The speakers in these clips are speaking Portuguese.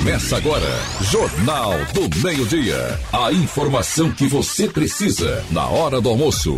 Começa agora, Jornal do Meio-Dia. A informação que você precisa na hora do almoço.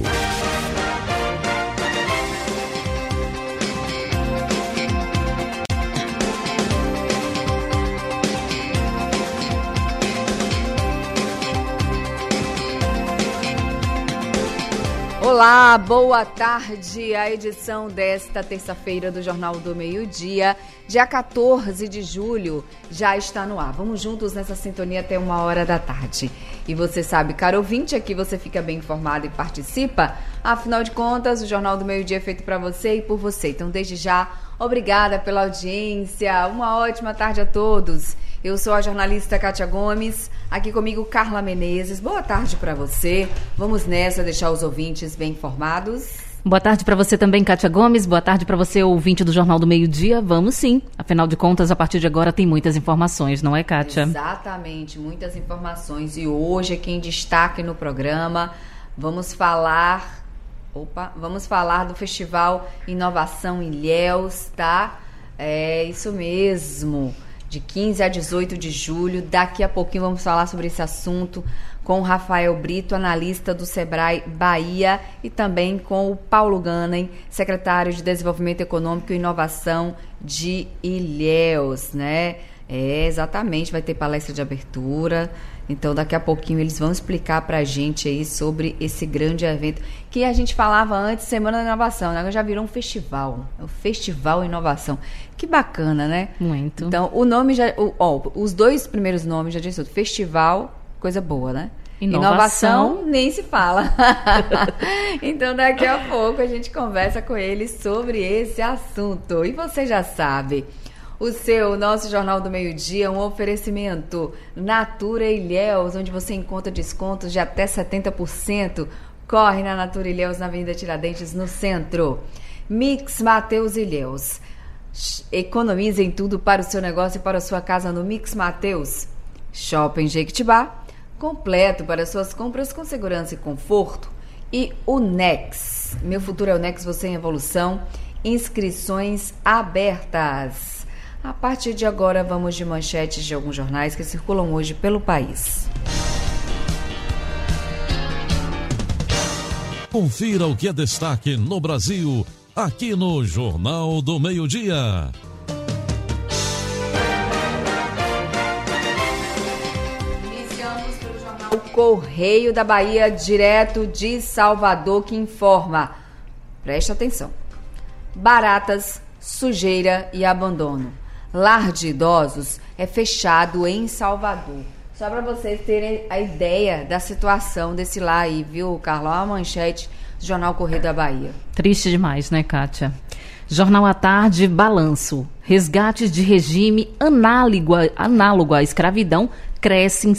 Olá, boa tarde. A edição desta terça-feira do Jornal do Meio-Dia, dia 14 de julho, já está no ar. Vamos juntos nessa sintonia até 1h da tarde. E você sabe, caro ouvinte, aqui você fica bem informado e participa. Afinal de contas, o Jornal do Meio-Dia é feito para você e por você. Então, desde já, obrigada pela audiência. Uma ótima tarde a todos. Eu sou a jornalista Kátia Gomes, aqui comigo Carla Menezes. Boa tarde para você. Vamos nessa, deixar os ouvintes bem informados. Boa tarde para você também, Kátia Gomes. Boa tarde para você, ouvinte do Jornal do Meio-Dia. Vamos sim. Afinal de contas, a partir de agora tem muitas informações, não é, Kátia? Exatamente, muitas informações. E hoje, aqui em destaque no programa, vamos falar do Festival Inovação Ilhéus, tá? É isso mesmo. De 15 a 18 de julho. Daqui a pouquinho vamos falar sobre esse assunto com o Rafael Brito, analista do Sebrae Bahia, e também com o Paulo Ganem, secretário de Desenvolvimento Econômico e Inovação de Ilhéus, né? Exatamente, vai ter palestra de abertura. Então, daqui a pouquinho eles vão explicar pra gente aí sobre esse grande evento que a gente falava antes, Semana da Inovação, né? Já virou um festival, o Festival Inovação. Que bacana, né? Muito. Então, o nome já... os dois primeiros nomes já disse tudo. Festival, coisa boa, né? Inovação nem se fala. Então, daqui a pouco a gente conversa com eles sobre esse assunto. E você já sabe... nosso Jornal do Meio-Dia, um oferecimento Natura Ilhéus, onde você encontra descontos de até 70%. Corre na Natura Ilhéus, na Avenida Tiradentes, no centro. Mix Mateus Ilhéus. Economize em tudo para o seu negócio e para a sua casa no Mix Mateus. Shopping Jequitibá, completo para suas compras com segurança e conforto. E o Nex. Meu futuro é o Nex, você em evolução. Inscrições abertas. A partir de agora, vamos de manchetes de alguns jornais que circulam hoje pelo país. Confira o que é destaque no Brasil, aqui no Jornal do Meio-Dia. Iniciamos pelo jornal O Correio da Bahia, direto de Salvador, que informa. Preste atenção. Baratas, sujeira e abandono. Lar de idosos é fechado em Salvador. Só para vocês terem a ideia da situação desse lar aí, viu, Carla? Olha a manchete do Jornal Correio da Bahia. Triste demais, né, Kátia? Jornal à Tarde, balanço. Resgates de regime análogo à escravidão crescem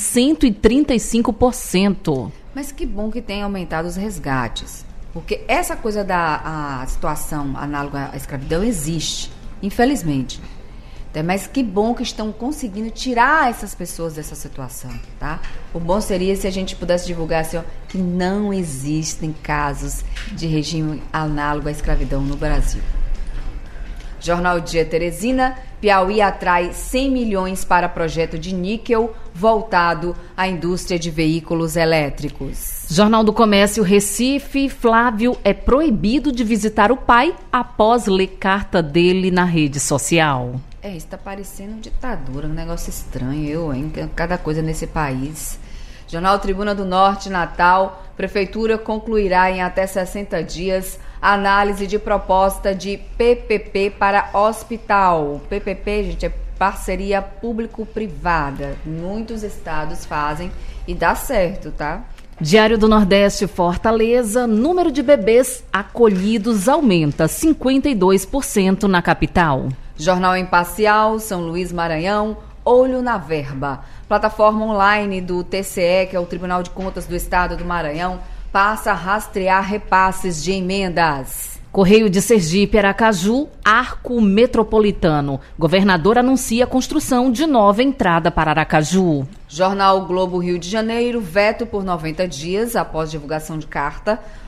135%. Mas que bom que tem aumentado os resgates. Porque essa coisa da situação análoga à escravidão existe, infelizmente. Mas que bom que estão conseguindo tirar essas pessoas dessa situação, tá? O bom seria se a gente pudesse divulgar assim, ó, que não existem casos de regime análogo à escravidão no Brasil. Jornal Dia Teresina, Piauí atrai 100 milhões para projeto de níquel voltado à indústria de veículos elétricos. Jornal do Comércio, Recife, Flávio é proibido de visitar o pai após ler carta dele na rede social. Isso tá parecendo ditadura, um negócio estranho, cada coisa nesse país. Jornal Tribuna do Norte, Natal, Prefeitura concluirá em até 60 dias a análise de proposta de PPP para hospital. PPP, gente, é parceria público-privada. Muitos estados fazem e dá certo, tá? Diário do Nordeste, Fortaleza, número de bebês acolhidos aumenta 52% na capital. Jornal Imparcial, São Luís, Maranhão, olho na verba. Plataforma online do TCE, que é o Tribunal de Contas do Estado do Maranhão, passa a rastrear repasses de emendas. Correio de Sergipe, Aracaju, Arco Metropolitano. Governador anuncia a construção de nova entrada para Aracaju. Jornal Globo Rio de Janeiro, veto por 90 dias após divulgação de carta.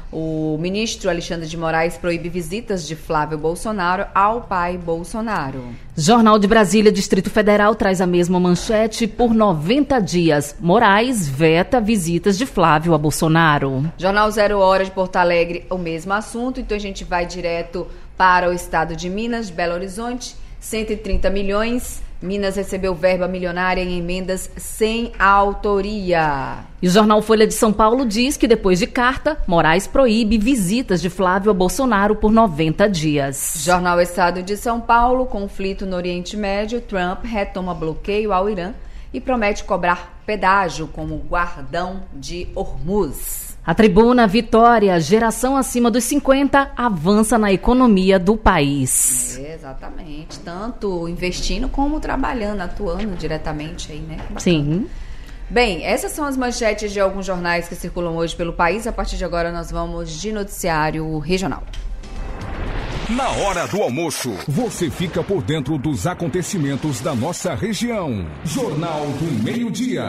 O ministro Alexandre de Moraes proíbe visitas de Flávio Bolsonaro ao pai Bolsonaro. Jornal de Brasília, Distrito Federal, traz a mesma manchete. Por 90 dias, Moraes veta visitas de Flávio a Bolsonaro. Jornal 0 Hora de Porto Alegre, o mesmo assunto. Então a gente vai direto para o estado de Minas, Belo Horizonte. 130 milhões. Minas recebeu verba milionária em emendas sem autoria. E o jornal Folha de São Paulo diz que, depois de carta, Moraes proíbe visitas de Flávio a Bolsonaro por 90 dias. Jornal Estado de São Paulo, conflito no Oriente Médio, Trump retoma bloqueio ao Irã e promete cobrar pedágio como guardão de Hormuz. A Tribuna, Vitória, geração acima dos 50 avança na economia do país. Exatamente, tanto investindo como trabalhando, atuando diretamente aí, né? Bacana. Sim. Bem, essas são as manchetes de alguns jornais que circulam hoje pelo país. A partir de agora nós vamos de noticiário regional. Na hora do almoço, você fica por dentro dos acontecimentos da nossa região. Jornal do Meio-Dia.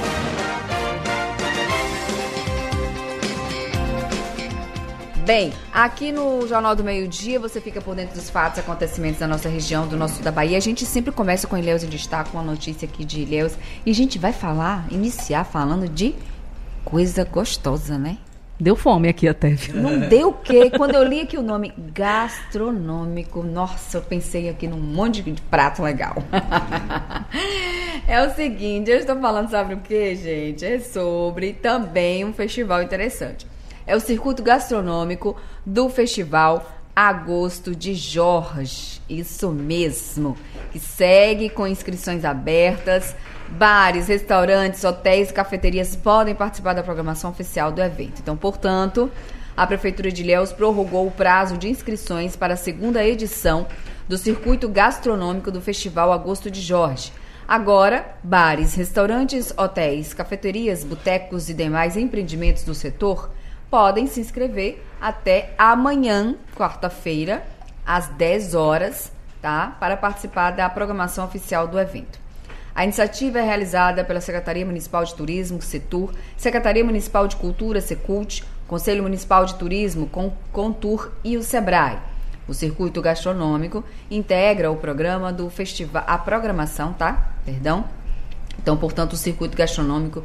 Bem, aqui no Jornal do Meio-Dia você fica por dentro dos fatos e acontecimentos da nossa região, da Bahia. A gente sempre começa com Ilhéus em Destaque, uma notícia aqui de Ilhéus. E a gente vai iniciar falando de coisa gostosa, né? Deu fome aqui até. Não deu o quê? Quando eu li aqui o nome gastronômico, nossa, eu pensei aqui num monte de prato legal. É o seguinte, eu estou falando sobre o quê, gente? É sobre também um festival interessante. É o circuito gastronômico do Festival Agosto de Jorge. Isso mesmo. Que segue com inscrições abertas. Bares, restaurantes, hotéis e cafeterias podem participar da programação oficial do evento. Então, portanto, a Prefeitura de Ilhéus prorrogou o prazo de inscrições para a segunda edição do circuito gastronômico do Festival Agosto de Jorge. Agora, bares, restaurantes, hotéis, cafeterias, botecos e demais empreendimentos do setor podem se inscrever até amanhã, quarta-feira, às 10 horas, tá? Para participar da programação oficial do evento. A iniciativa é realizada pela Secretaria Municipal de Turismo, Setur, Secretaria Municipal de Cultura, Secult, Conselho Municipal de Turismo, Contur e o Sebrae. O circuito gastronômico integra o programa do festival, a programação, tá? Então, portanto, o circuito gastronômico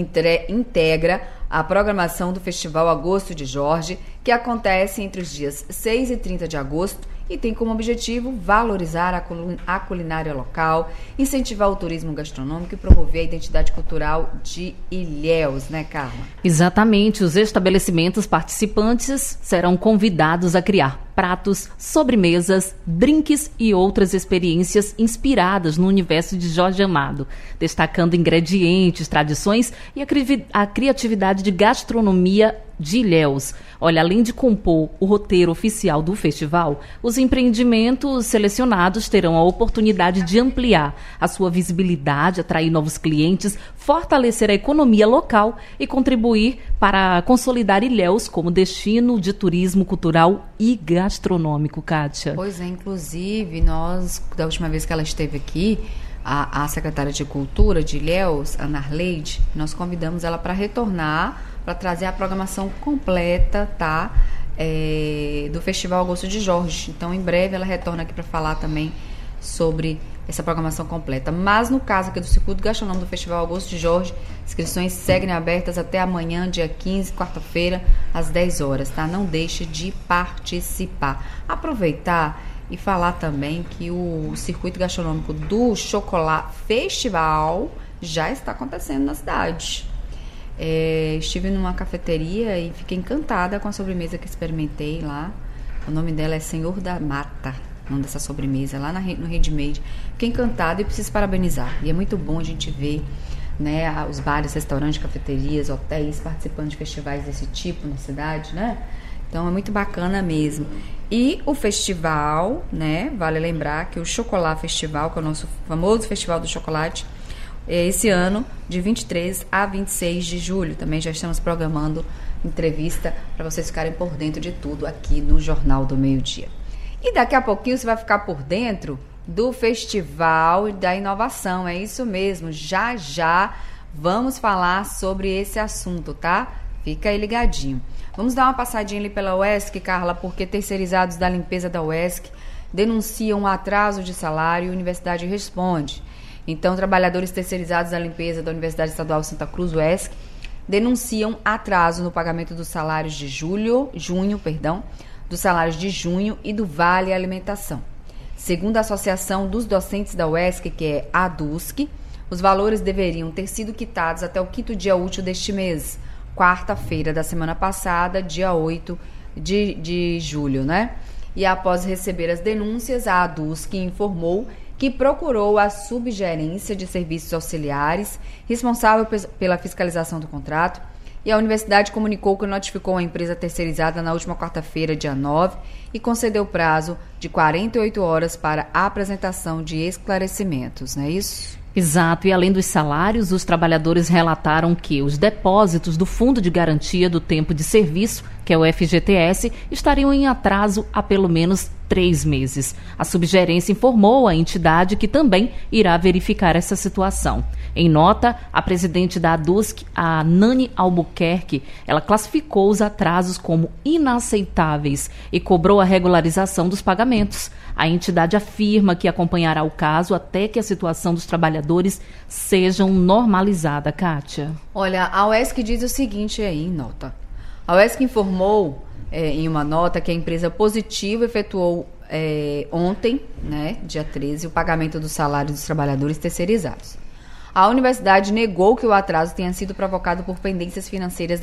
integra a programação do Festival Agosto de Jorge, que acontece entre os dias 6 e 30 de agosto e tem como objetivo valorizar a culinária local, incentivar o turismo gastronômico e promover a identidade cultural de Ilhéus, né, Carla? Exatamente. Os estabelecimentos participantes serão convidados a criar pratos, sobremesas, drinks e outras experiências inspiradas no universo de Jorge Amado, destacando ingredientes, tradições e a criatividade de gastronomia de Ilhéus. Olha, além de compor o roteiro oficial do festival, os empreendimentos selecionados terão a oportunidade de ampliar a sua visibilidade, atrair novos clientes, fortalecer a economia local e contribuir para consolidar Ilhéus como destino de turismo cultural e gastronômico, Kátia. Pois é, inclusive, nós, da última vez que ela esteve aqui, a secretária de Cultura de Ilhéus, Ana Arleide, nós convidamos ela para retornar, para trazer a programação completa, tá? Do Festival Agosto de Jorge. Então, em breve, ela retorna aqui para falar também sobre essa programação completa. Mas, no caso aqui do Circuito Gastronômico do Festival Agosto de Jorge, inscrições seguem abertas até amanhã, dia 15, quarta-feira, às 10 horas, tá? Não deixe de participar. Aproveitar e falar também que o Circuito Gastronômico do Chocolate Festival já está acontecendo na cidade. Estive numa cafeteria e fiquei encantada com a sobremesa que experimentei lá. O nome dela é Senhor da Mata, o nome dessa sobremesa, lá no Redmade. Fiquei encantada e preciso parabenizar. E é muito bom a gente ver, né, os bares, restaurantes, cafeterias, hotéis participando de festivais desse tipo na cidade, né? Então é muito bacana mesmo. E o festival, né, vale lembrar que o Chocolate Festival, que é o nosso famoso Festival do Chocolate, esse ano, de 23 a 26 de julho. Também já estamos programando entrevista para vocês ficarem por dentro de tudo aqui no Jornal do Meio-Dia. E daqui a pouquinho você vai ficar por dentro do Festival da Inovação. É isso mesmo, já vamos falar sobre esse assunto, tá? Fica aí ligadinho. Vamos dar uma passadinha ali pela UESC, Carla, porque terceirizados da limpeza da UESC denunciam um atraso de salário e a universidade responde. Então, trabalhadores terceirizados da limpeza da Universidade Estadual Santa Cruz, UESC, denunciam atraso no pagamento dos salários de junho, dos salários de junho e do Vale Alimentação. Segundo a Associação dos Docentes da UESC, que é a ADUSC, os valores deveriam ter sido quitados até o 5º dia útil deste mês, quarta-feira da semana passada, dia 8 de julho, né? E após receber as denúncias, a ADUSC informou que procurou a Subgerência de Serviços Auxiliares, responsável pela fiscalização do contrato, e a universidade comunicou que notificou a empresa terceirizada na última quarta-feira, dia 9, e concedeu prazo de 48 horas para a apresentação de esclarecimentos, não é isso? Exato, e além dos salários, os trabalhadores relataram que os depósitos do Fundo de Garantia do Tempo de Serviço, que é o FGTS, estariam em atraso há pelo menos 3 meses. A subgerência informou à entidade que também irá verificar essa situação. Em nota, a presidente da ADUSC, a Nani Albuquerque, ela classificou os atrasos como inaceitáveis e cobrou a regularização dos pagamentos. A entidade afirma que acompanhará o caso até que a situação dos trabalhadores seja normalizada. Kátia. Olha, a UESC diz o seguinte aí em nota. A UESC informou em uma nota que a empresa Positivo efetuou ontem, né, dia 13, o pagamento dos salários dos trabalhadores terceirizados. A universidade negou que o atraso tenha sido provocado por pendências financeiras da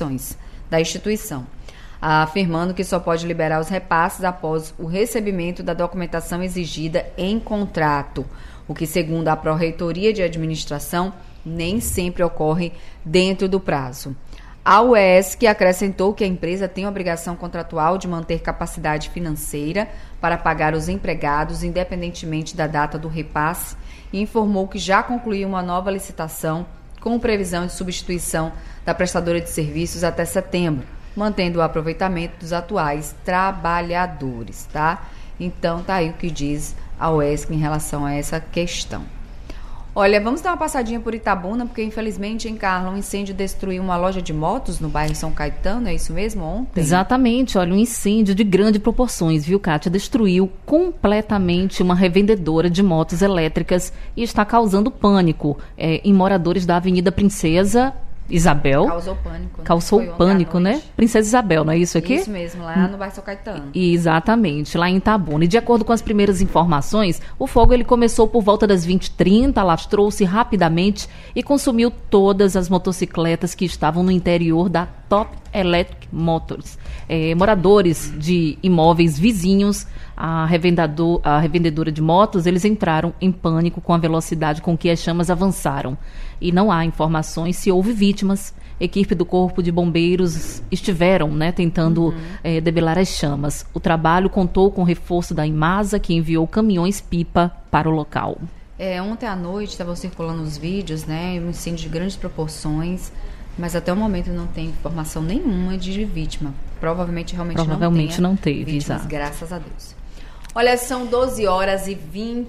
instituição, afirmando que só pode liberar os repasses após o recebimento da documentação exigida em contrato, o que, segundo a Pró-Reitoria de Administração, nem sempre ocorre dentro do prazo. A UESC acrescentou que a empresa tem obrigação contratual de manter capacidade financeira para pagar os empregados, independentemente da data do repasse, e informou que já concluiu uma nova licitação com previsão de substituição da prestadora de serviços até setembro, mantendo o aproveitamento dos atuais trabalhadores, tá? Então, tá aí o que diz a UESC em relação a essa questão. Olha, vamos dar uma passadinha por Itabuna, porque infelizmente, em Carla, um incêndio destruiu uma loja de motos no bairro São Caetano, é isso mesmo, ontem? Exatamente, olha, um incêndio de grandes proporções, viu, Kátia? Destruiu completamente uma revendedora de motos elétricas e está causando pânico em moradores da Avenida Princesa Isabel. Causou pânico. Né? Causou pânico, né? Princesa Isabel, não é isso aqui? Isso mesmo, lá no bairro São Caetano. Exatamente, lá em Itabuna. E de acordo com as primeiras informações, o fogo ele começou por volta das 20h30, alastrou-se rapidamente e consumiu todas as motocicletas que estavam no interior da Top Electric Motors. Moradores de imóveis vizinhos, a revendedora de motos, eles entraram em pânico com a velocidade com que as chamas avançaram. E não há informações se houve vítimas. Equipe do Corpo de Bombeiros estiveram, né, tentando debelar as chamas. O trabalho contou com o reforço da Imasa, que enviou caminhões-pipa para o local. Ontem à noite estavam circulando os vídeos, né, um incêndio de grandes proporções, mas até o momento não tem informação nenhuma de vítima. Provavelmente não teve vítimas, graças a Deus. Olha, são 12 horas e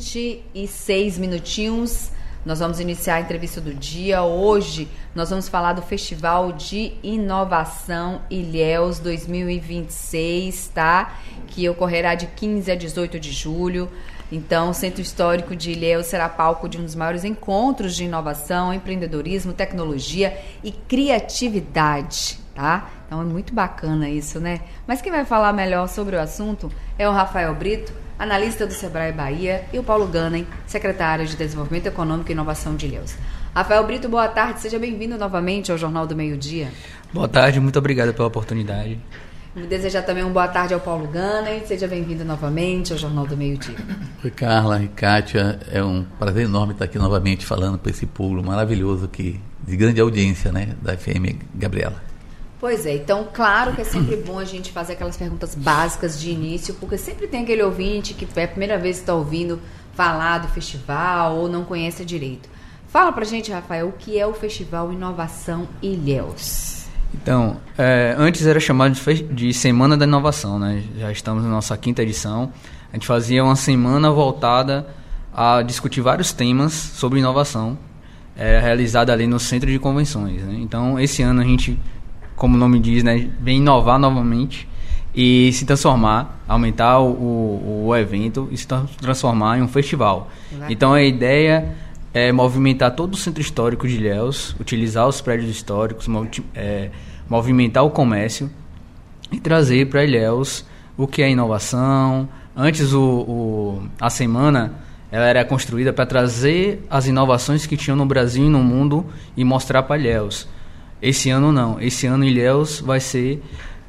26 minutinhos. Nós vamos iniciar a entrevista do dia. Hoje nós vamos falar do Festival de Inovação Ilhéus 2026, tá? Que ocorrerá de 15 a 18 de julho. Então, o Centro Histórico de Ilhéus será palco de um dos maiores encontros de inovação, empreendedorismo, tecnologia e criatividade, tá? Então, é muito bacana isso, né? Mas quem vai falar melhor sobre o assunto é o Rafael Brito, analista do Sebrae Bahia, e o Paulo Ganem, secretário de Desenvolvimento Econômico e Inovação de Ilhéus. Rafael Brito, boa tarde, seja bem-vindo novamente ao Jornal do Meio-Dia. Boa tarde, muito obrigado pela oportunidade. Vou desejar também uma boa tarde ao Paulo Ganem, seja bem-vindo novamente ao Jornal do Meio-Dia. Oi, Carla e Kátia, é um prazer enorme estar aqui novamente falando para esse público maravilhoso aqui, de grande audiência, né, da FM Gabriela. Pois é, então claro que é sempre bom a gente fazer aquelas perguntas básicas de início, porque sempre tem aquele ouvinte que é a primeira vez que está ouvindo falar do festival ou não conhece direito. Fala pra gente, Rafael, o que é o Festival Inovação Ilhéus? Então, antes era chamado de Semana da Inovação, né? Já estamos na nossa 5ª edição. A gente fazia uma semana voltada a discutir vários temas sobre inovação, realizada ali no Centro de Convenções, né? Então, esse ano a gente como o nome diz, né, vem inovar novamente e se transformar, aumentar o evento e se transformar em um festival. Então a ideia é movimentar todo o centro histórico de Ilhéus, utilizar os prédios históricos, movimentar o comércio e trazer para Ilhéus o que é inovação. Antes a semana ela era construída para trazer as inovações que tinham no Brasil e no mundo e mostrar para Ilhéus. Esse ano não. Esse ano Ilhéus vai ser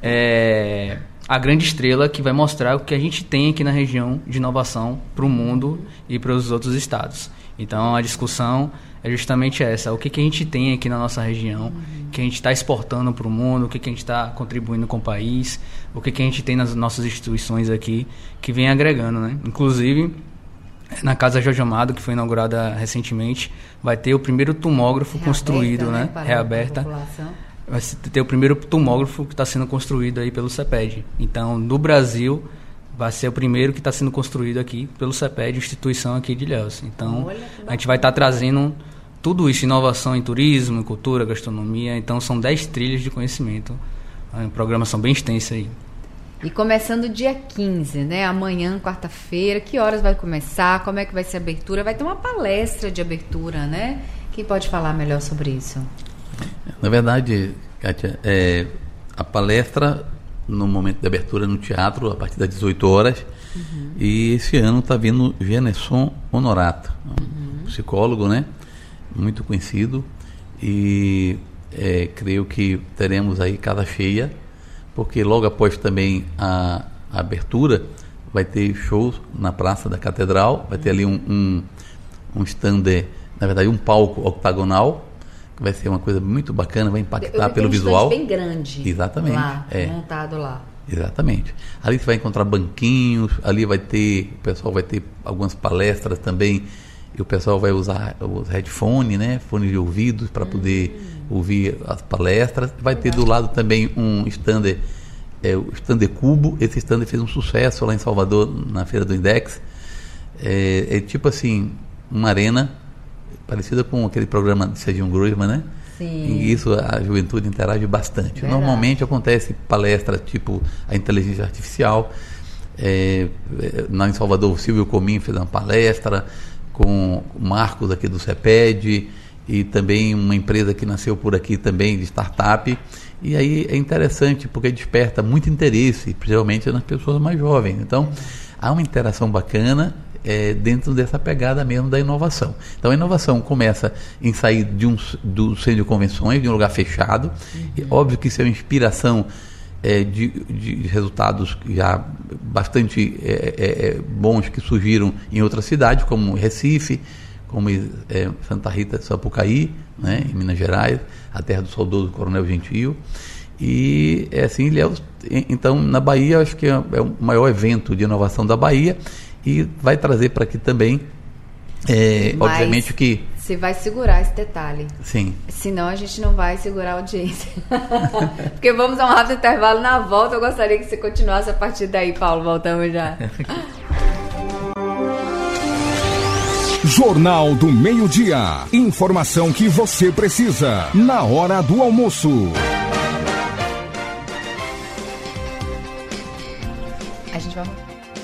a grande estrela que vai mostrar o que a gente tem aqui na região de inovação para o mundo e para os outros estados. Então a discussão é justamente essa. O que a gente tem aqui na nossa região, que a gente está exportando para o mundo, o que a gente está contribuindo com o país, o que a gente tem nas nossas instituições aqui, que vem agregando, né? Inclusive, na Casa Jorge Amado, que foi inaugurada recentemente, vai ter o primeiro tomógrafo construído, né? Reaberta. Vai ter o primeiro tomógrafo que está sendo construído aí pelo CEPED. Então, no Brasil, vai ser o primeiro que está sendo construído aqui pelo CEPED, instituição aqui de Ilhéus. Então, a gente vai estar trazendo tudo isso, inovação em turismo, em cultura, gastronomia. Então, são 10 trilhas de conhecimento. Uma programação bem extensa aí. E começando dia 15, né? Amanhã, quarta-feira. Que horas vai começar? Como é que vai ser a abertura? Vai ter uma palestra de abertura, né? Quem pode falar melhor sobre isso? Na verdade, Kátia, a palestra no momento de abertura no teatro, a partir das 18 horas. E esse ano está vindo Genesson Honorato, um psicólogo, né? Muito conhecido. E creio que teremos aí casa cheia, porque logo após também a abertura vai ter shows na Praça da Catedral, vai ter ali um stand, na verdade um palco octagonal, que vai ser uma coisa muito bacana, vai impactar pelo visual. Bem grande. Exatamente. Lá, montado lá. Exatamente. Ali você vai encontrar banquinhos, ali o pessoal vai ter algumas palestras também, e o pessoal vai usar os headphones, né, fones de ouvidos para poder ouvir as palestras. Vai ter do lado também um stand, o stand Cubo. Esse stand fez um sucesso lá em Salvador, na Feira do Index. É tipo assim, uma arena parecida com aquele programa de Serginho Groisman, né? Sim. E isso a juventude interage bastante. Verdade. Normalmente acontece palestra tipo a inteligência artificial. Lá em Salvador, o Silvio Comim fez uma palestra com o Marcos aqui do CEPED e também uma empresa que nasceu por aqui também de startup. E aí é interessante porque desperta muito interesse, principalmente nas pessoas mais jovens. Então, há uma interação bacana dentro dessa pegada mesmo da inovação. Então a inovação começa em sair do centro de convenções, de um lugar fechado. E, óbvio que isso é uma inspiração de resultados já bastante bons que surgiram em outras cidades, como Recife, como Santa Rita de Sapucaí, né, em Minas Gerais, a terra do saudoso Coronel Gentil. E assim, Ilhéus, então na Bahia, acho que é o maior evento de inovação da Bahia. E vai trazer para aqui também, obviamente que... Você vai segurar esse detalhe. Sim. Senão a gente não vai segurar a audiência. Porque vamos a um rápido intervalo. Na volta eu gostaria que você continuasse a partir daí, Paulo. Voltamos já. Jornal do Meio-Dia. Informação que você precisa na hora do almoço. A gente vai...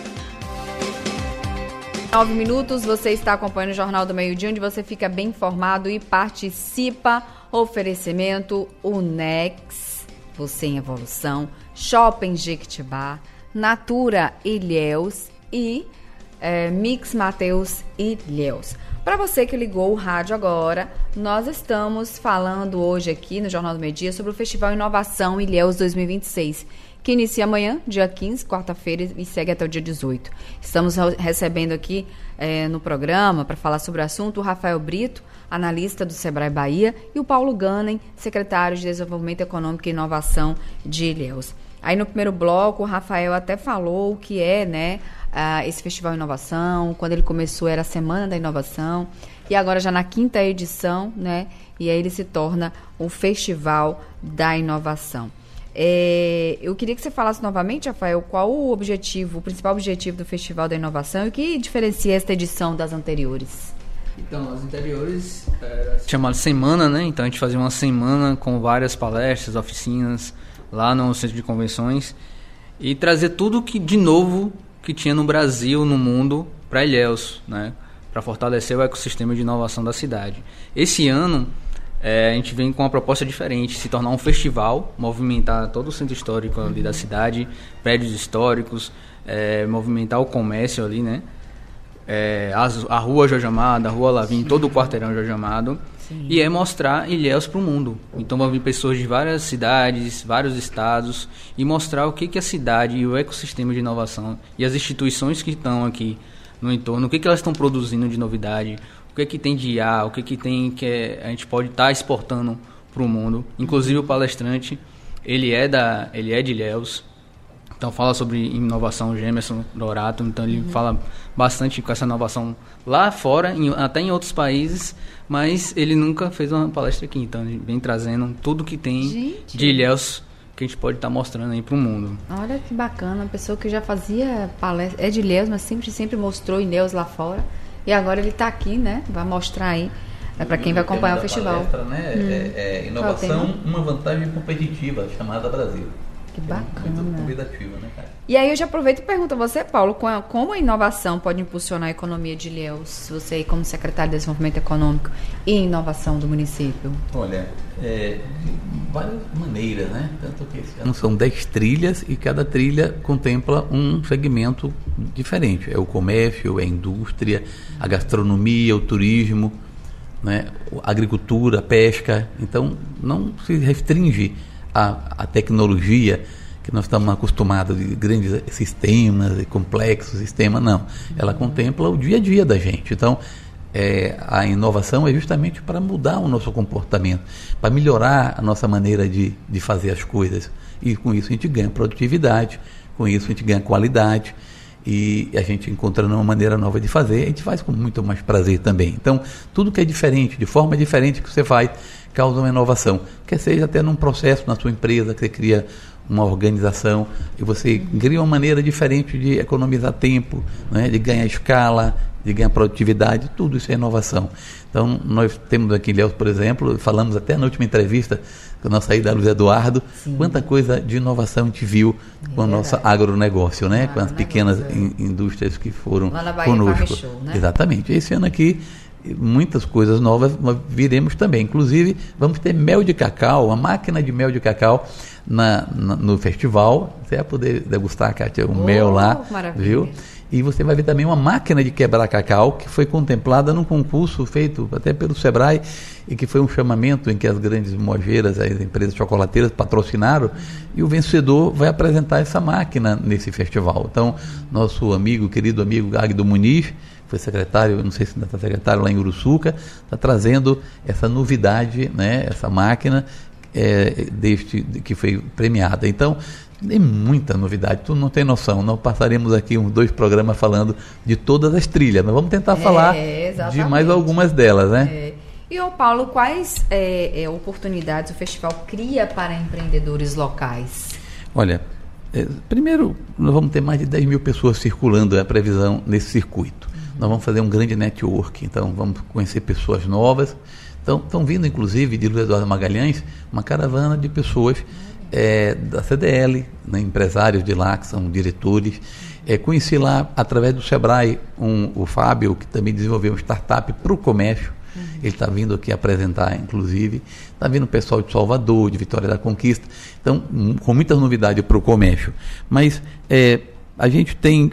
9 minutos, você está acompanhando o Jornal do Meio-Dia, onde você fica bem informado e participa. Oferecimento Unex, você em evolução, Shopping Jequitibá, Natura Ilhéus e Mix Mateus Ilhéus. Para você que ligou o rádio agora, nós estamos falando hoje aqui no Jornal do Meio-Dia sobre o Festival Inovação Ilhéus 2026, que inicia amanhã, dia 15, quarta-feira, e segue até o dia 18. Estamos recebendo aqui no programa, para falar sobre o assunto, o Rafael Brito, analista do Sebrae Bahia, e o Paulo Ganem, secretário de Desenvolvimento Econômico e Inovação de Ilhéus. Aí no primeiro bloco, o Rafael até falou o que é, né, esse Festival Inovação. Quando ele começou era a Semana da Inovação, e agora já na 5ª edição, né, e aí ele se torna o Festival da Inovação. Eu queria que você falasse novamente, Rafael, qual o objetivo, o principal objetivo do Festival da Inovação e o que diferencia esta edição das anteriores. Então, os interiores chamado semana, né? Então a gente fazia uma semana com várias palestras, oficinas lá no centro de convenções e trazer tudo que de novo que tinha no Brasil, no mundo, para Ilhéus, né? Para fortalecer o ecossistema de inovação da cidade. Esse ano a gente vem com uma proposta diferente, se tornar um festival, movimentar todo o centro histórico ali da cidade, prédios históricos, movimentar o comércio ali, né? A Rua Jorge Amado, a Rua Lavim, todo o quarteirão Jorge Amado. Sim. E mostrar Ilhéus para o mundo. Então vão vir pessoas de várias cidades, vários estados, e mostrar o que a cidade e o ecossistema de inovação e as instituições que estão aqui no entorno, o que elas estão produzindo de novidade, o que tem de IA, o que tem que a gente pode estar exportando para o mundo. Inclusive o palestrante, ele é de Ilhéus. Então fala sobre inovação, Gemerson Dorato, então ele fala bastante com essa inovação lá fora, até em outros países, mas ele nunca fez uma palestra aqui, então ele vem trazendo tudo que tem de Ilhéus que a gente pode estar mostrando aí para o mundo. Olha que bacana, uma pessoa que já fazia palestra, de Ilhéus, mas sempre mostrou Ilhéus lá fora, e agora ele está aqui, né, vai mostrar aí, para quem vai acompanhar o festival. Palestra, né, inovação, uma vantagem competitiva, chamada Brasil. Que bacana. Muito convidativo, né, cara? E aí eu já aproveito e pergunto a você, Paulo, como a inovação pode impulsionar a economia de Ilhéus, você como secretário de Desenvolvimento Econômico e Inovação do município? Olha, de várias maneiras, né? Tanto que esse ano são 10 trilhas e cada trilha contempla um segmento diferente. É o comércio, é a indústria, a gastronomia, o turismo, né? A agricultura, a pesca. Então, não se restringe a tecnologia que nós estamos acostumados de grandes sistemas e complexos sistemas, não. Ela contempla o dia a dia da gente. Então, a inovação é justamente para mudar o nosso comportamento, para melhorar a nossa maneira de fazer as coisas. E com isso a gente ganha produtividade, com isso a gente ganha qualidade e a gente encontrando uma maneira nova de fazer, a gente faz com muito mais prazer também. Então, tudo que é diferente, de forma diferente que você faz, causa uma inovação, quer seja até num processo na sua empresa, que você cria uma organização e você cria uma maneira diferente de economizar tempo, né, de ganhar escala, de ganhar produtividade, tudo isso é inovação. Então, nós temos aqui em Ilhéus, por exemplo, falamos até na última entrevista com a nossa ida Luiz Eduardo, quanta coisa de inovação a gente viu com o nosso agronegócio, né, com as pequenas indústrias que foram lá na Bahia conosco. Show, né? Exatamente. Esse ano aqui, muitas coisas novas nós viremos também. Inclusive, vamos ter mel de cacau, uma máquina de mel de cacau no festival. Você vai poder degustar, Kátia, o mel lá, maravilha. Viu? E você vai ver também uma máquina de quebrar cacau que foi contemplada num concurso feito até pelo Sebrae e que foi um chamamento em que as grandes mojeiras, as empresas chocolateiras patrocinaram e o vencedor vai apresentar essa máquina nesse festival. Então, nosso querido amigo Agdo Muniz, foi secretário, não sei se ainda está secretário lá em Uruçuca, está trazendo essa novidade, né, essa máquina que foi premiada. Então, tem muita novidade, tu não tem noção. Nós passaremos aqui 2 programas falando de todas as trilhas. Nós vamos tentar falar de mais algumas delas, né? E, Paulo, quais oportunidades o festival cria para empreendedores locais? Olha, primeiro, nós vamos ter mais de 10 mil pessoas circulando, é a previsão, nesse circuito. Nós vamos fazer um grande network, então vamos conhecer pessoas novas. Então, estão vindo, inclusive, de Luiz Eduardo Magalhães, uma caravana de pessoas da CDL, né, empresários de lá, que são diretores. Conheci lá, através do Sebrae, o Fábio, que também desenvolveu uma startup para o comércio. Ele está vindo aqui apresentar, inclusive. Está vindo o pessoal de Salvador, de Vitória da Conquista. Então, com muitas novidades para o comércio. Mas a gente tem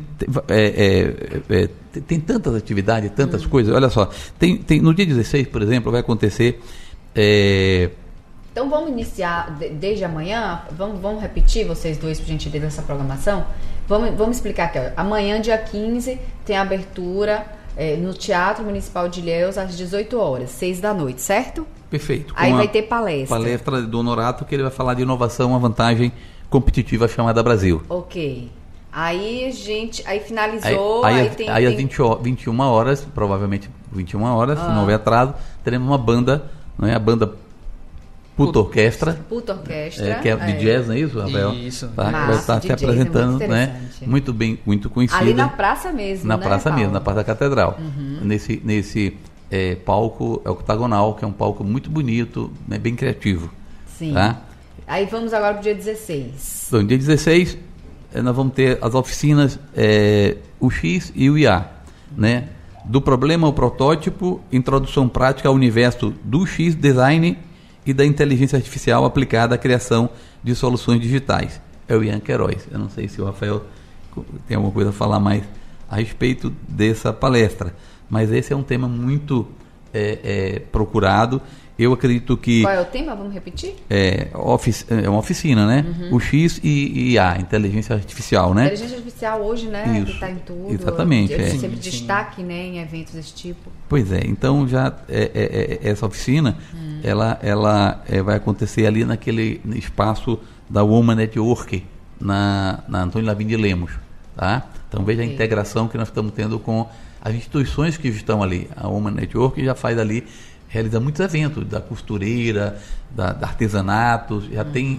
tantas atividades, tantas coisas. Olha só, no dia 16, por exemplo, vai acontecer... Então vamos iniciar desde amanhã, vamos repetir vocês dois, por gentileza, essa programação? Vamos explicar aqui. Amanhã, dia 15, tem a abertura no Teatro Municipal de Ilhéus às 18 horas, 6 da noite, certo? Perfeito. Aí vai ter palestra. Palestra do Honorato, que ele vai falar de inovação, uma vantagem competitiva chamada Brasil. Ok. Aí finalizou... Aí às 21 horas, provavelmente 21 horas, se não houver atraso, teremos uma banda, não é? A banda Puta Orquestra, que é de jazz, não é isso, Rafael? Isso. Tá? Vai estar se apresentando, né? Muito conhecida. Ali na praça mesmo, na né, praça Paulo? mesmo, na Praça da Catedral. Nesse palco octagonal, que é um palco muito bonito, né, bem criativo. Sim. Tá? Aí vamos agora para o dia 16. Então, dia 16, nós vamos ter as oficinas o X e o IA, né? Do problema ao protótipo, introdução prática ao universo do X Design e da inteligência artificial aplicada à criação de soluções digitais. É o Ian Queiroz. Eu não sei se o Rafael tem alguma coisa a falar mais a respeito dessa palestra, mas esse é um tema muito procurado. Eu acredito que... Qual é o tema? Vamos repetir? É uma oficina, né? O X e IA, inteligência artificial, né? Inteligência artificial hoje, né? Isso, que está em tudo. exatamente. Sempre destaque, né, em eventos desse tipo. Pois é, então já essa oficina, ela vai acontecer ali naquele espaço da Woman Network, na Antônio Lavín de Lemos, tá? Então veja a integração que nós estamos tendo com as instituições que estão ali. A Woman Network já faz ali, realiza muitos eventos, da costureira, da artesanato, já tem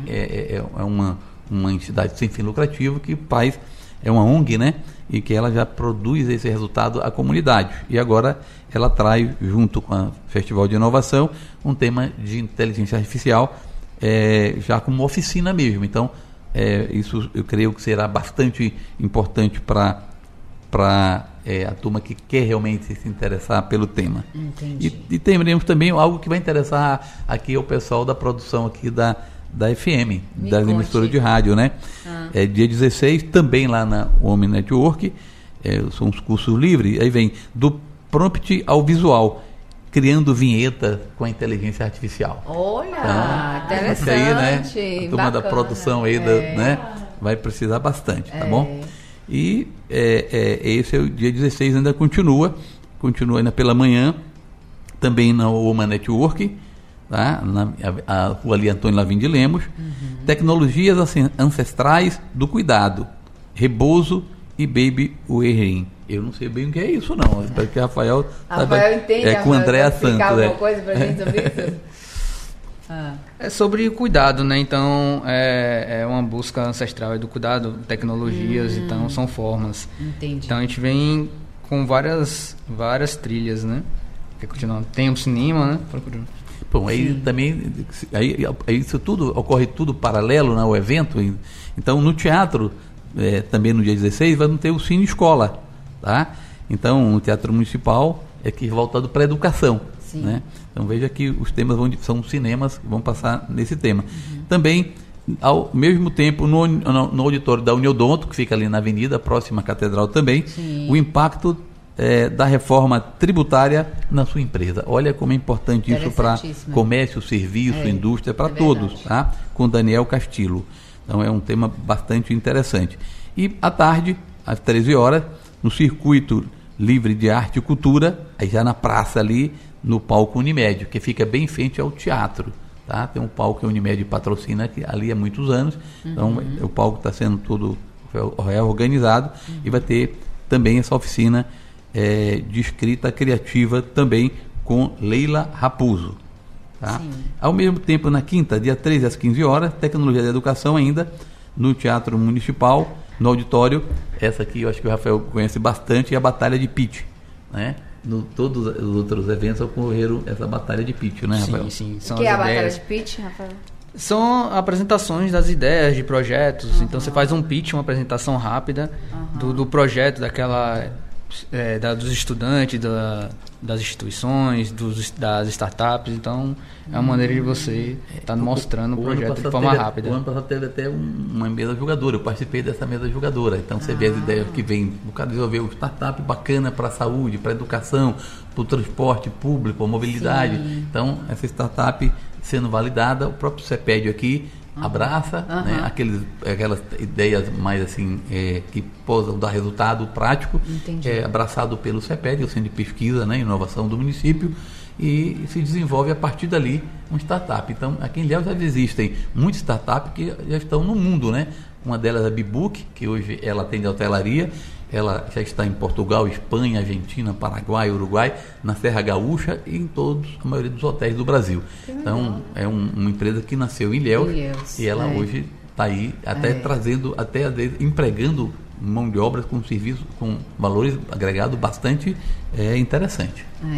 uma entidade sem fim lucrativo que faz, é uma ONG, né? E que ela já produz esse resultado à comunidade. E agora ela traz, junto com o Festival de Inovação, um tema de inteligência artificial, já como oficina mesmo. Então, isso eu creio que será bastante importante para a turma que quer realmente se interessar pelo tema. Entendi. E teremos também algo que vai interessar aqui ao pessoal da produção aqui da FM, das emissoras de rádio, né? Dia 16, também lá na Women Network, são os cursos livres, aí vem do prompt ao visual, criando vinheta com a inteligência artificial. Olha, interessante. Aí, né? A turma da produção aí, né? Vai precisar bastante, tá bom? E esse é o dia 16, ainda continua ainda pela manhã, também na Woman Network, tá? A rua ali Antônio Lavín de Lemos. Tecnologias ancestrais do cuidado, Rebozo e Baby Wearing. Eu não sei bem o que é isso, não. Espero que o Rafael entende. Com o Andréa Santos. Alguma coisa pra gente sobre isso? É sobre cuidado, né? Então, é uma busca ancestral do cuidado, tecnologias, então são formas. Entendi. Então, a gente vem com várias trilhas, né? Quer continuar? Tem um cinema, né? Bom, aí também, aí isso tudo, ocorre tudo paralelo, né, ao evento. Então, no teatro, também no dia 16, vai ter o Cine Escola, tá? Então, o Teatro Municipal é que voltado para a educação, né? Então, veja que os temas são cinemas que vão passar nesse tema. Também, ao mesmo tempo, no auditório da Uniodonto, que fica ali na avenida, próxima à Catedral também, o impacto da reforma tributária na sua empresa. Olha como é importante isso para comércio, serviço, indústria, para todos, tá? Com Daniel Castillo. Então, é um tema bastante interessante. E, à tarde, às 13 horas, no Circuito Livre de Arte e Cultura, aí já na praça ali, no palco Unimed, que fica bem em frente ao teatro, tá? Tem um palco que a Unimed patrocina que ali há muitos anos, então o palco está sendo todo reorganizado e vai ter também essa oficina de escrita criativa também com Leila Raposo, tá? Ao mesmo tempo, na quinta, dia 13 às 15 horas, Tecnologia da Educação ainda, no Teatro Municipal, no auditório, essa aqui eu acho que o Rafael conhece bastante, é a Batalha de Pitch, né? Todos os outros eventos ocorreram essa batalha de pitch, né, Rafael? Sim. O que é a batalha de pitch, Rafael? São apresentações das ideias, de projetos. Então, você faz um pitch, uma apresentação rápida do projeto, dos estudantes, das instituições, das startups. Então, é uma maneira de você estar mostrando o projeto de forma rápida. O ano passado teve até uma mesa julgadora. Eu participei dessa mesa julgadora. Então, você vê as ideias que vem. O cara desenvolveu um startup bacana para a saúde, para a educação, para o transporte público, a mobilidade. Então, essa startup sendo validada, o próprio CEPED aqui abraça, né, aquelas ideias mais assim, que possam dar resultado prático, abraçado pelo CEPED, o Centro de Pesquisa, né, Inovação do município, e se desenvolve a partir dali um startup. Então, aqui em Ilhéus já existem muitas startups que já estão no mundo, né? Uma delas é a Bibook, que hoje ela atende a hotelaria, ela já está em Portugal, Espanha, Argentina, Paraguai, Uruguai, na Serra Gaúcha e em a maioria dos hotéis do Brasil. Então, é uma empresa que nasceu em Ilhéus e ela hoje está aí até trazendo, até às vezes, empregando mão de obra com serviço, com valores agregados bastante interessante.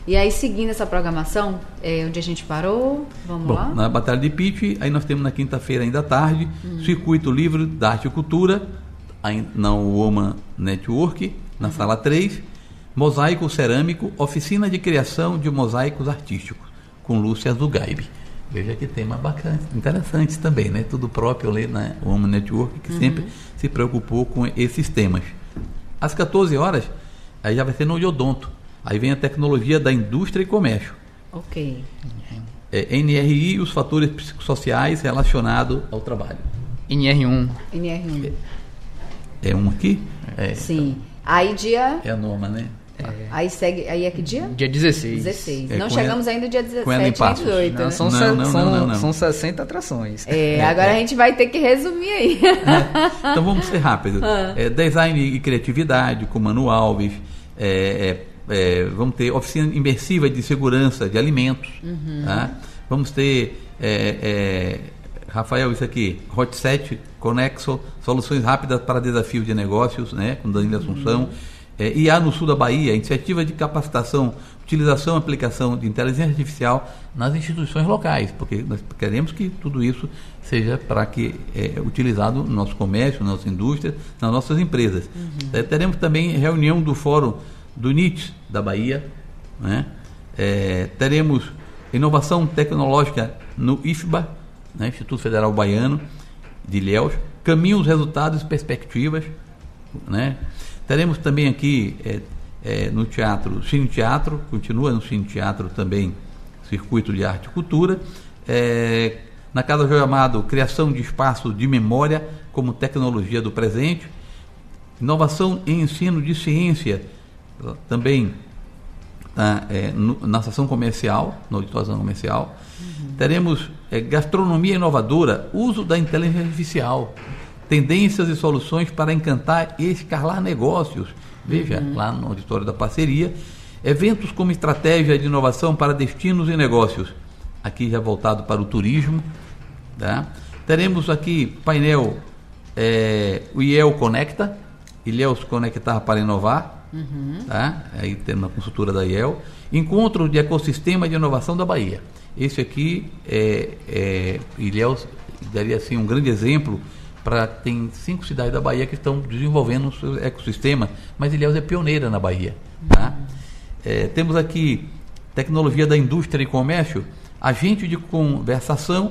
E aí, seguindo essa programação, onde a gente parou, vamos lá? Na Batalha de Piche, aí nós temos na quinta-feira ainda à tarde, Circuito Livre da Arte e Cultura, na UOMA Network, na sala 3, Mosaico Cerâmico, Oficina de Criação de Mosaicos Artísticos, com Lúcia Zugaib. Veja que tema bacana, interessante também, né? Tudo próprio ali na UOMA Network, que sempre se preocupou com esses temas. Às 14 horas, aí já vai ser no Iodonto. Aí vem a tecnologia da indústria e comércio. Ok. NRI e os fatores psicossociais relacionados ao trabalho. NR1. NR1. É um aqui? Sim. Aí dia... É a norma, né? Aí segue... Aí é que dia? Dia 16. 16. Não chegamos ainda no dia 17 e 18. Não, são 60 atrações. Agora a gente vai ter que resumir aí. Então vamos ser rápidos. Design e criatividade, com Mano Alves. Vamos ter oficina imersiva de segurança de alimentos. Tá? Vamos ter, Rafael, isso aqui, Hotset, Conexo, soluções rápidas para desafios de negócios, né, com Danilo Assunção. IA no sul da Bahia, iniciativa de capacitação, utilização e aplicação de inteligência artificial nas instituições locais, porque nós queremos que tudo isso seja para que utilizado no nosso comércio, na nossa indústria, nas nossas empresas. Teremos também reunião do Fórum do NIT da Bahia, né? Teremos inovação tecnológica no IFBA, né? Instituto Federal Baiano de Ilhéus, caminhos, resultados e perspectivas, né? Teremos também aqui no teatro, Cine Teatro, continua no Cine Teatro também, circuito de arte e cultura. Na Casa João Amado, criação de espaço de memória como tecnologia do presente. Inovação em ensino de ciência, também na seção comercial, na auditório comercial. Teremos gastronomia inovadora, uso da inteligência artificial, tendências e soluções para encantar e escalar negócios. Veja, lá no auditório da parceria. Eventos como estratégia de inovação para destinos e negócios, aqui já voltado para o turismo. Tá? Teremos aqui painel, o IEL Conecta, Ilhéus Conectar para Inovar. Tá? Aí temos a consultora da IEL. Encontro de Ecossistema de Inovação da Bahia. Esse aqui Ilhéus daria assim um grande exemplo. Tem 5 cidades da Bahia que estão desenvolvendo o seu ecossistema, mas Ilhéus é pioneira na Bahia. Tá? Temos aqui tecnologia da indústria e comércio, agente de conversação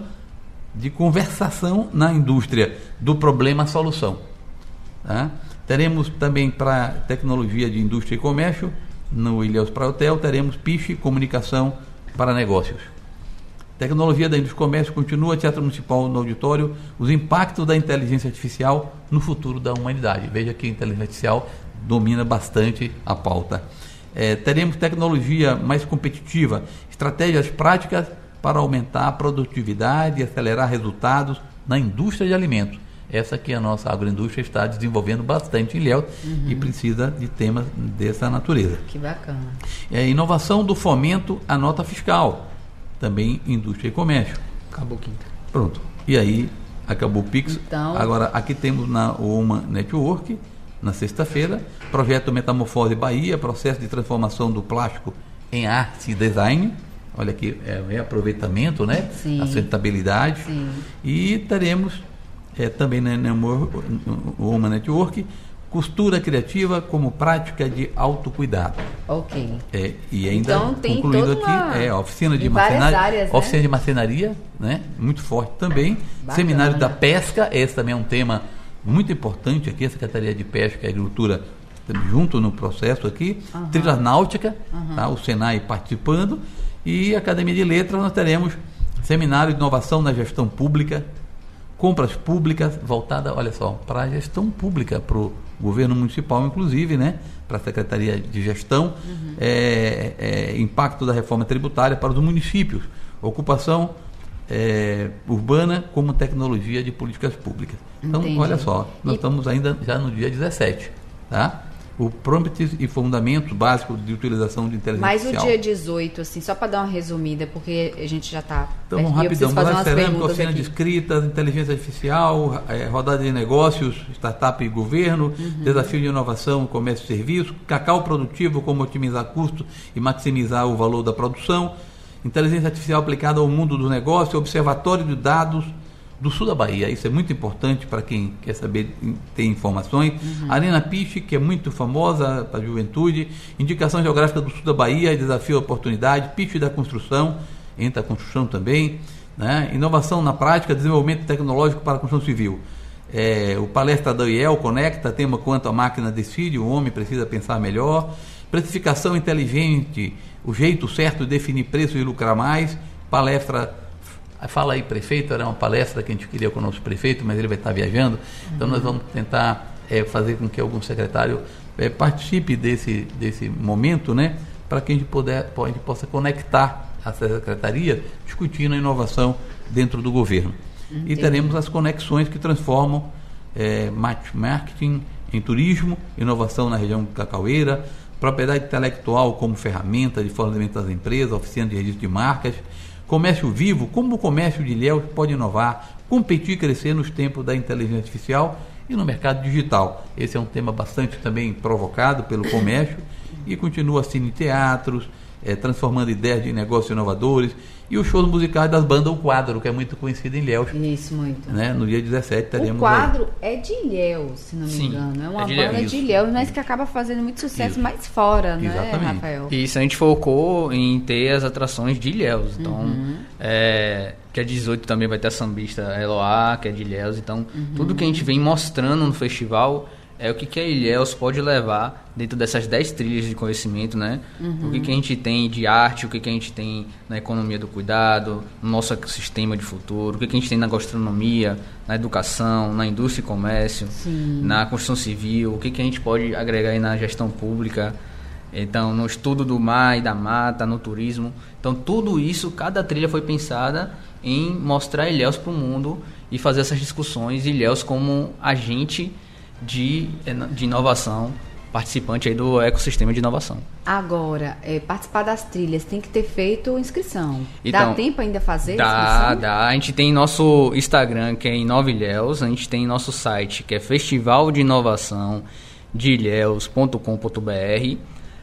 na indústria, do problema à solução. Tá? Teremos também para tecnologia de indústria e comércio, no Ilhéus para Hotel, teremos Piche, comunicação para negócios. Tecnologia da indústria e comércio continua, Teatro Municipal no auditório, os impactos da inteligência artificial no futuro da humanidade. Veja que a inteligência artificial domina bastante a pauta. Teremos tecnologia mais competitiva, estratégias práticas para aumentar a produtividade e acelerar resultados na indústria de alimentos. Essa que a nossa agroindústria está desenvolvendo bastante em Ilhéus e precisa de temas dessa natureza. Que bacana. Inovação do fomento à nota fiscal, também indústria e comércio. Acabou quinta. Pronto. E aí, acabou o Pix. Então... Agora, aqui temos na UOMA Network, na sexta-feira, projeto Metamorfose Bahia, processo de transformação do plástico em arte e design. Olha aqui, reaproveitamento, né? Sim. A sustentabilidade. Sim. E teremos também na UOMA Network, costura criativa como prática de autocuidado. Ok. E ainda então, tem concluindo aqui, oficina de marcenaria, áreas, né? oficina de marcenaria, né? Muito forte também. Bacana. Seminário da pesca, esse também é um tema muito importante aqui, a Secretaria de Pesca e Agricultura junto no processo aqui. Trilha náutica, tá? O Senai participando. E Academia de Letras, nós teremos seminário de inovação na gestão pública, compras públicas voltada, olha só, para a gestão pública, para o governo municipal, inclusive, né? Para a Secretaria de Gestão, impacto da reforma tributária para os municípios, ocupação urbana como tecnologia de políticas públicas. Então, Entendi. olha só, nós estamos ainda já no dia 17, tá? o prompts e fundamentos básicos de utilização de inteligência artificial. Mas o dia 18, assim, só para dar uma resumida, porque a gente já está... Então, vamos rapidão. Modelagem cerâmica, oficina de escrita, inteligência artificial, rodada de negócios, startup e governo, desafio de inovação, comércio e serviço, cacau produtivo, como otimizar custos e maximizar o valor da produção, inteligência artificial aplicada ao mundo do negócio, observatório de dados do sul da Bahia. Isso é muito importante para quem quer saber, ter informações. Arena Piche, que é muito famosa para a juventude. Indicação geográfica do sul da Bahia, desafio e oportunidade. Piche da construção, entra a construção também, né? Inovação na prática, desenvolvimento tecnológico para a construção civil. O palestra da IEL Conecta, tema quanto a máquina decide, o homem precisa pensar melhor. Precificação inteligente, o jeito certo de definir preço e lucrar mais. Palestra... Fala aí, prefeito, era uma palestra que a gente queria com o nosso prefeito, mas ele vai estar viajando, então nós vamos tentar fazer com que algum secretário participe desse momento, né, para que a gente possa conectar essa secretaria discutindo a inovação dentro do governo. Entendi. E teremos as conexões que transformam marketing em turismo, inovação na região cacaueira, propriedade intelectual como ferramenta de fortalecimento das empresas, oficina de registro de marcas, comércio vivo, como o comércio de Ilhéus pode inovar, competir e crescer nos tempos da inteligência artificial e no mercado digital. Esse é um tema bastante também provocado pelo comércio e continua assim em teatros, transformando ideias de negócios inovadores, e os shows musicais das bandas O Quadro, que é muito conhecido em Ilhéus. Isso, muito. Né? No dia 17 teremos... O Quadro é de Ilhéus, se não me engano. É uma banda de Ilhéus, mas que acaba fazendo muito sucesso mais fora, né, Rafael? Isso, a gente focou em ter as atrações de Ilhéus. Então, dia 18 também vai ter a sambista Eloá, que é de Ilhéus. Então, tudo que a gente vem mostrando no festival é o que a Ilhéus pode levar dentro dessas 10 trilhas de conhecimento, né? O que a gente tem de arte, o que a gente tem na economia do cuidado, no nosso ecossistema de futuro, o que a gente tem na gastronomia, na educação, na indústria e comércio, na construção civil, o que a gente pode agregar aí na gestão pública, então no estudo do mar e da mata, no turismo. Então tudo isso, cada trilha foi pensada em mostrar Ilhéus para o mundo e fazer essas discussões, Ilhéus como agente de inovação, participante aí do ecossistema de inovação. Agora, participar das trilhas tem que ter feito inscrição. Então, dá tempo ainda fazer inscrição? Dá. A gente tem nosso Instagram, que é Inova Ilhéus, a gente tem nosso site, que é Festival de Inovação de Ilhéus.com.br.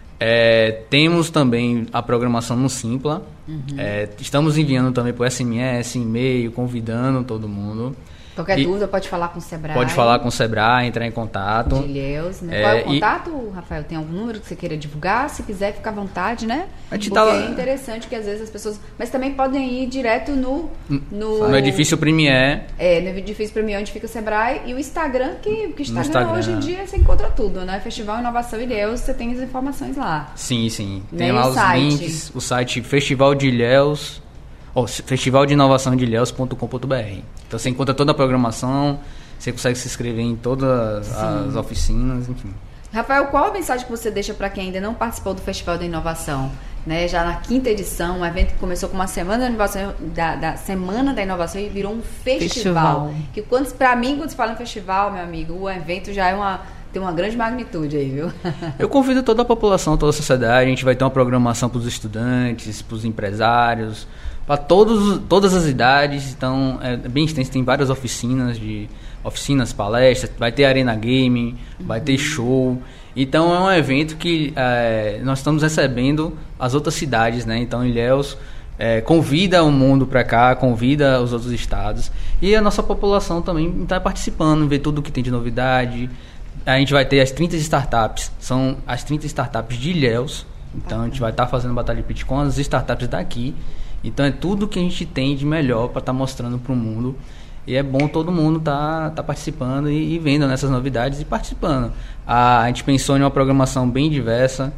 Temos também a programação no Simpla. Estamos enviando também por SMS, e-mail, convidando todo mundo. Qualquer dúvida pode falar com o Sebrae. Pode falar com o Sebrae, entrar em contato. De Ilhéus, né? Qual é o contato, Rafael? Tem algum número que você queira divulgar? Se quiser, fica à vontade, né? Porque é interessante que às vezes as pessoas... Mas também podem ir direto no edifício Premier. No edifício Premier, onde fica o Sebrae. E o Instagram, que Instagram hoje em dia você encontra tudo, né? Festival Inovação Ilhéus, você tem as informações lá. Sim. Tem lá os links, o site Festival de Ilhéus... Festival de Inovação de Ilhéus.com.br. Então você encontra toda a programação, você consegue se inscrever em todas as oficinas, enfim. Rafael, qual a mensagem que você deixa para quem ainda não participou do Festival da Inovação? Né? Já na 5ª edição, um evento que começou com uma semana da inovação, da Semana da Inovação, e virou um festival. Que para mim, quando se fala em festival, meu amigo, o evento já tem uma grande magnitude aí, viu? Eu convido toda a população, toda a sociedade. A gente vai ter uma programação para os estudantes, para os empresários, para todas as idades. Então é bem extenso, tem várias oficinas, palestras, vai ter arena game, vai ter show. Então é um evento que nós estamos recebendo as outras cidades, né? Então Ilhéus convida o mundo para cá, convida os outros estados, e a nossa população também está participando, ver tudo o que tem de novidade. A gente vai ter as 30 startups, são as 30 startups de Ilhéus. Então a gente vai estar fazendo batalha de pitch com as startups daqui. Então é tudo que a gente tem de melhor para estar mostrando para o mundo. E é bom todo mundo tá participando e vendo nessas novidades e participando. A gente pensou em uma programação bem diversa,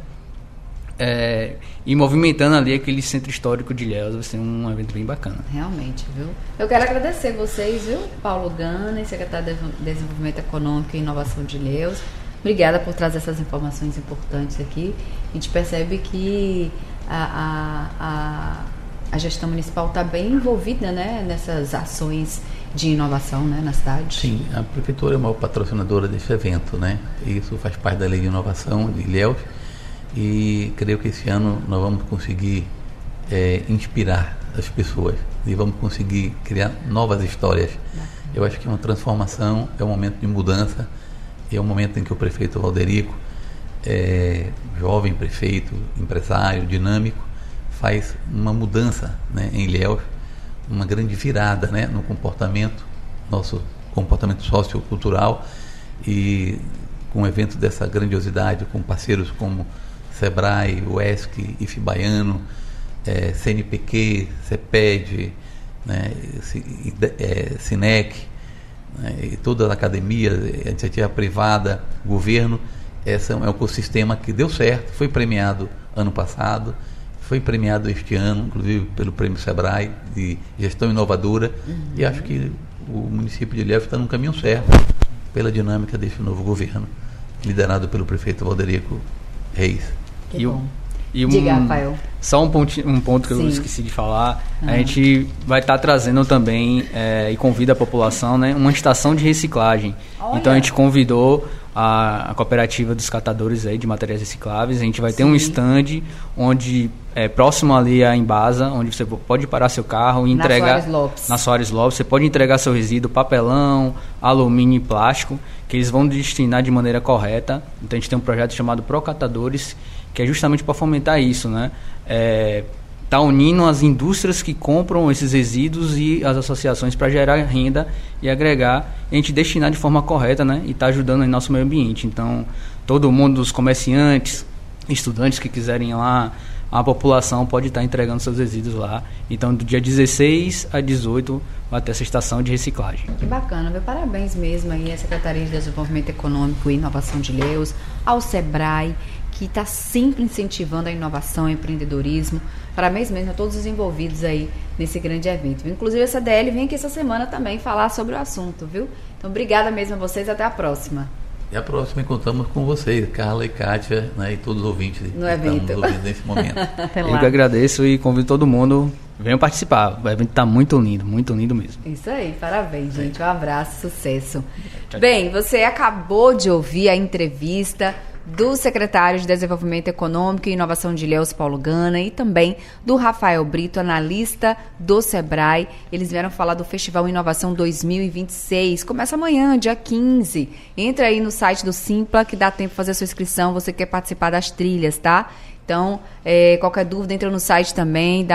e movimentando ali aquele centro histórico de Ilhéus. Vai ser um evento bem bacana. Realmente, viu? Eu quero agradecer vocês, viu? Paulo Gana, secretário de Desenvolvimento Econômico e Inovação de Ilhéus. Obrigada por trazer essas informações importantes aqui. A gente percebe que a gestão municipal está bem envolvida, né, nessas ações de inovação, né, na cidade? Sim, a Prefeitura é a maior patrocinadora desse evento, né? Isso faz parte da Lei de Inovação de Ilhéus e creio que esse ano nós vamos conseguir inspirar as pessoas e vamos conseguir criar novas histórias. Eu acho que uma transformação é um momento de mudança, é um momento em que o prefeito Valderico, jovem prefeito, empresário, dinâmico, faz uma mudança, né, em Ilhéus, uma grande virada, né, no comportamento, nosso comportamento sociocultural, e com um evento dessa grandiosidade, com parceiros como Sebrae, UESC, IF Baiano, CNPq, CEPED, né, Cinec, né, e toda a academia, a iniciativa privada, governo. Esse é um ecossistema que deu certo, foi premiado ano passado, foi premiado este ano, inclusive pelo Prêmio Sebrae de Gestão Inovadora, e acho que o município de Ilhéus está no caminho certo pela dinâmica desse novo governo, liderado pelo prefeito Valderico Reis. Que bom. Diga, Rafael. Só um ponto que eu esqueci de falar. A gente vai estar trazendo também e convida a população, né, uma estação de reciclagem. Olha. Então a gente convidou a cooperativa dos catadores aí de materiais recicláveis. A gente vai ter um stand onde próximo ali à Embasa, onde você pode parar seu carro e entregar na Soares Lopes. Você pode entregar seu resíduo, papelão, alumínio e plástico, que eles vão destinar de maneira correta. Então a gente tem um projeto chamado Procatadores, que é justamente para fomentar isso, né? Tá unindo as indústrias que compram esses resíduos e as associações para gerar renda e agregar, e a gente destinar de forma correta, né? E tá ajudando em nosso meio ambiente. Então, todo mundo, os comerciantes, estudantes que quiserem ir lá, a população pode estar entregando seus resíduos lá. Então, do dia 16 a 18 vai ter essa estação de reciclagem. Que bacana, meu parabéns mesmo aí à Secretaria de Desenvolvimento Econômico e Inovação de Ilhéus, ao Sebrae, que está sempre incentivando a inovação e empreendedorismo. Parabéns mesmo a todos os envolvidos aí nesse grande evento. Inclusive a CDL vem aqui essa semana também falar sobre o assunto, viu? Então, obrigada mesmo a vocês, até a próxima. E a próxima contamos com vocês, Carla e Kátia, né, e todos os ouvintes no evento. Nesse momento. Eu que agradeço e convido todo mundo, venham participar. O evento está muito lindo mesmo. Isso aí, parabéns, gente. Um abraço, sucesso. Tchau. Bem, você acabou de ouvir a entrevista do secretário de Desenvolvimento Econômico e Inovação de Ilhéus, Paulo Gana, e também do Rafael Brito, analista do Sebrae. Eles vieram falar do Festival Inovação 2026. Começa amanhã, dia 15. Entra aí no site do Simpla, que dá tempo de fazer a sua inscrição. Você quer participar das trilhas, tá? Então, qualquer dúvida, entra no site também,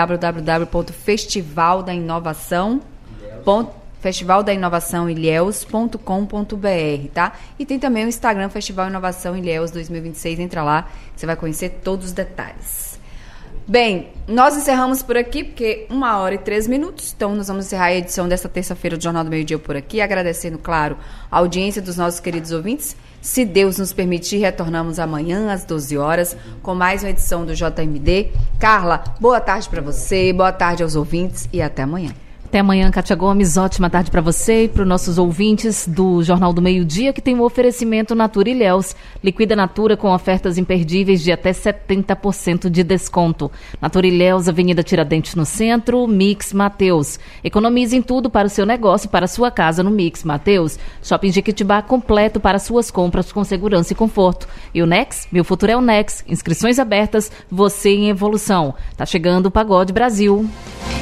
festivaldainovaçãoilhéus.com.br, tá? E tem também o Instagram, Festival Inovação Ilhéus 2026. Entra lá, você vai conhecer todos os detalhes. Bem, nós encerramos por aqui, porque 1h03. Então, nós vamos encerrar a edição desta terça-feira do Jornal do Meio Dia por aqui, agradecendo, claro, a audiência dos nossos queridos ouvintes. Se Deus nos permitir, retornamos amanhã às 12 horas com mais uma edição do JMD. Carla, boa tarde para você, boa tarde aos ouvintes e até amanhã. Até amanhã, Kátia Gomes. Ótima tarde para você e para os nossos ouvintes do Jornal do Meio Dia, que tem um oferecimento Natura Ilhéus. Liquida Natura com ofertas imperdíveis de até 70% de desconto. Natura Ilhéus, Avenida Tiradentes no centro, Mix Mateus. Economize em tudo para o seu negócio e para a sua casa no Mix Mateus. Shopping Jequitibá completo para suas compras com segurança e conforto. E o Nex? Meu futuro é o Nex. Inscrições abertas, você em evolução. Tá chegando o Pagode Brasil.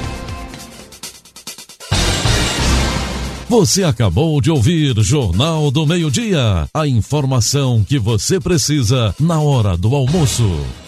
Você acabou de ouvir Jornal do Meio Dia. A informação que você precisa na hora do almoço.